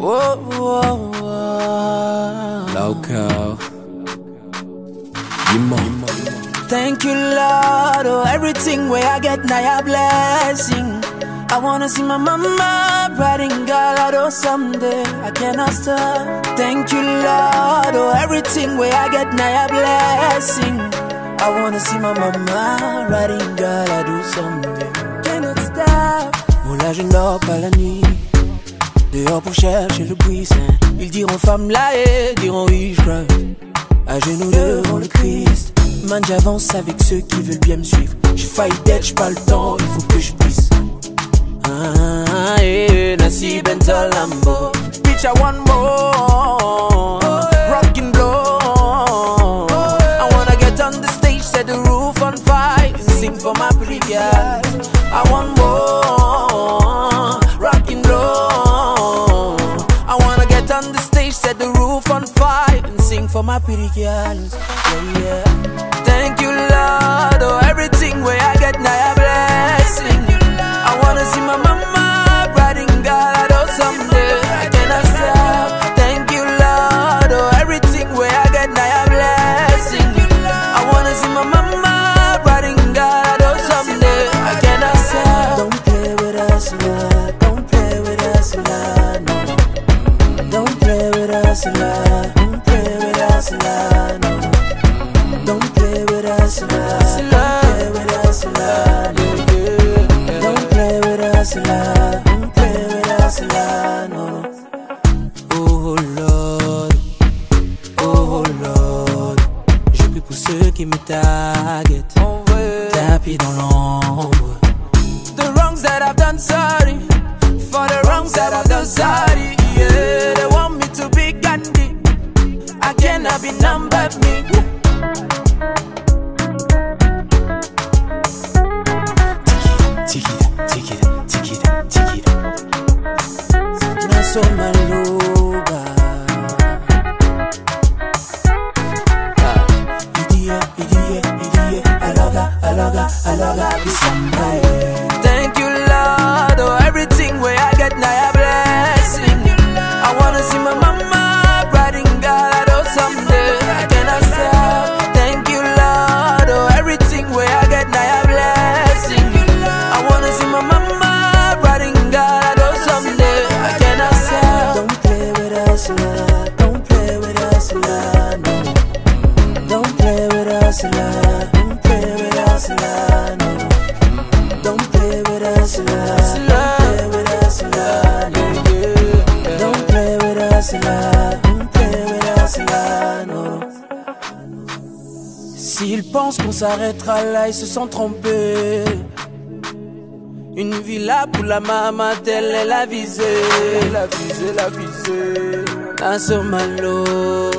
Whoa, whoa, whoa. Loco. Thank you, Lord. Oh, everything where I get now a blessing. I wanna see my mama bright and God, someday I cannot stop. Thank you, Lord. Oh, everything where I get now a blessing. I wanna see ma maman riding God, someday. Cannot stop. Bon là je ne dors pas la nuit, dehors pour chercher le buisson. Ils diront femme là et diront oui je crève, à genoux devant le Christ. Man j'avance avec ceux qui veulent bien me suivre. J'ai failli d'être, j'ai pas le temps, il faut que je puisse. Nasi Benta Lambo, bitch I want more, rockin' blow. I wanna get on the stage, set the roof on fire, and sing for my pretty girl. I want more, rockin' blow. I wanna get on the stage, set the roof on fire, and sing for my pretty girls. Yeah, yeah. Thank you, Lord. Oh, everything where I get now a blessing. I wanna see my mama riding God, someday I cannot stop. Thank you, Lord. Oh, everything where I get now a blessing. I wanna see my mama riding God, someday I cannot stop. Don't play with us, Lord. Don't play with us, Lord. No. Don't play with us, Lord. Don't play with us, Lord. No. Don't play with us, Lord. Don't play with us, Lord. Don't play with us, Lord. Don't play with us, Lord. No. Oh Lord, oh Lord, je prie pour ceux qui me targetent, tapis dans l'ombre. The wrongs that I've done, sorry. For the wrongs that I've done, sorry. Yeah, they want me to be Gandhi. I cannot be none but me. So maluba, idiot, aloga, be somebody. Thank you, Lord. Oh, everything where I get now a blessing. I wanna see my mama riding God, someday I cannot stop. Thank you, Lord. Oh, everything where I get now a blessing. I wanna see my mama riding God, someday I cannot stop. Don't play with us, Lord. Don't play with us, Lord. No. Don't play with us, Lord. Don't play with us, Lord. No. Don't play with us, Lord. Don't play with us, Lord. No. Don't play with us, Lord. Don't play with us, Lord. No. S'ils pensent qu'on s'arrêtera là, ils se sont trompés. Une villa pour la maman, telle est la visée. La visée. Naso maloba.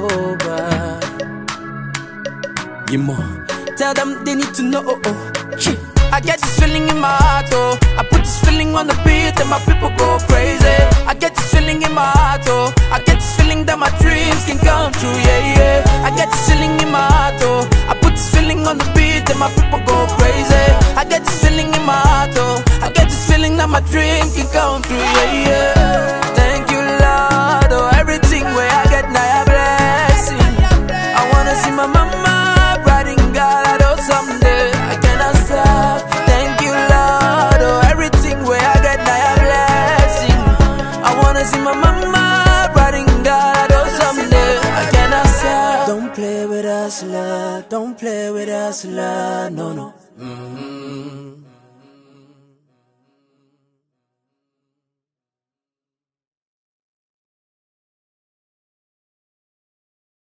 Dis-moi. Tell them they need to know. I get this feeling in my heart, oh. I put this feeling on the beat and my people go crazy. I get this feeling in my heart, oh. I get this feeling that my dreams can come true, yeah, yeah. I get this feeling in my heart, oh. I put this feeling on the beat and my people go crazy. I get this feeling in my heart, oh. I get this feeling that my dream can come true, yeah, yeah. Thank you, Lord, oh. Everything where I get now a blessing. I wanna see my mama riding God, someday I cannot stop. Thank you, Lord, oh. Everything where I get now a blessing. I wanna see my mama riding God, someday I cannot stop. Don't play with us, Lord. Don't play with us, Lord. No, no.